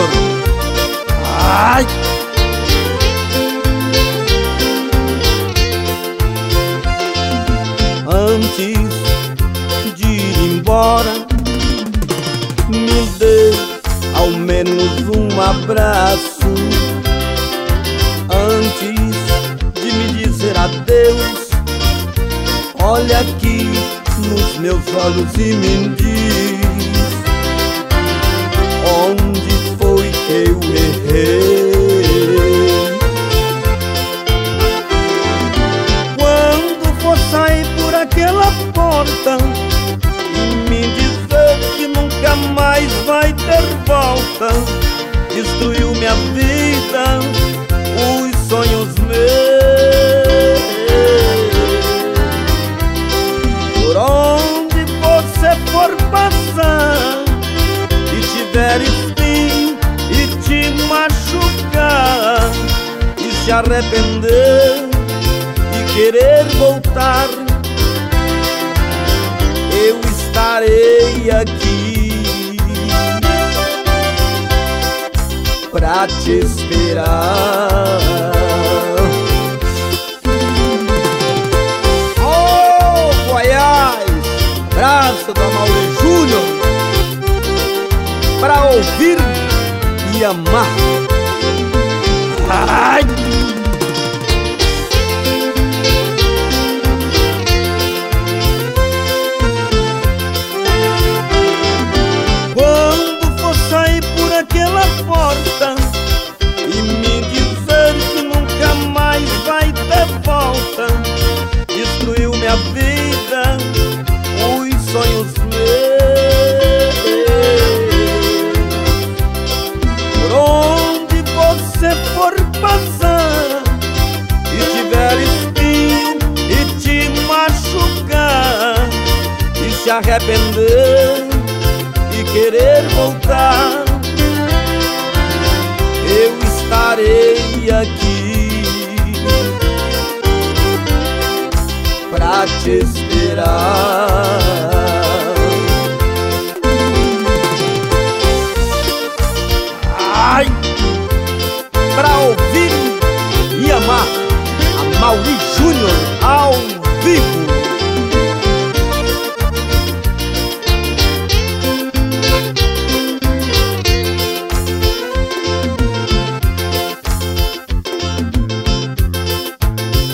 Júnior. Ai! Antes de ir embora, me dê ao menos um abraço. Antes de me dizer adeus, olha aqui nos meus olhos e me diz: onde foi que eu errei? Quando for sair por aquela porta e me dizer que nunca mais vai ter volta, destruiu minha vida, os sonhos meus. Por onde você for passar e tiver espinho e te machucar e se arrepender e querer voltar, eu estarei aqui pra te esperar. Oh, Goiás, braço do Amaury Júnior, pra ouvir e amar. Ai! Quando for sair por aquela porta e me dizer que nunca mais vai ter volta, destruiu minha vida, os sonhos meus. Por onde você for passar e tiver espinho e te machucar e se arrepender e querer voltar, eu estarei aqui pra te esperar. Ai! Pra ouvir e amar, Amaury Júnior ao vivo.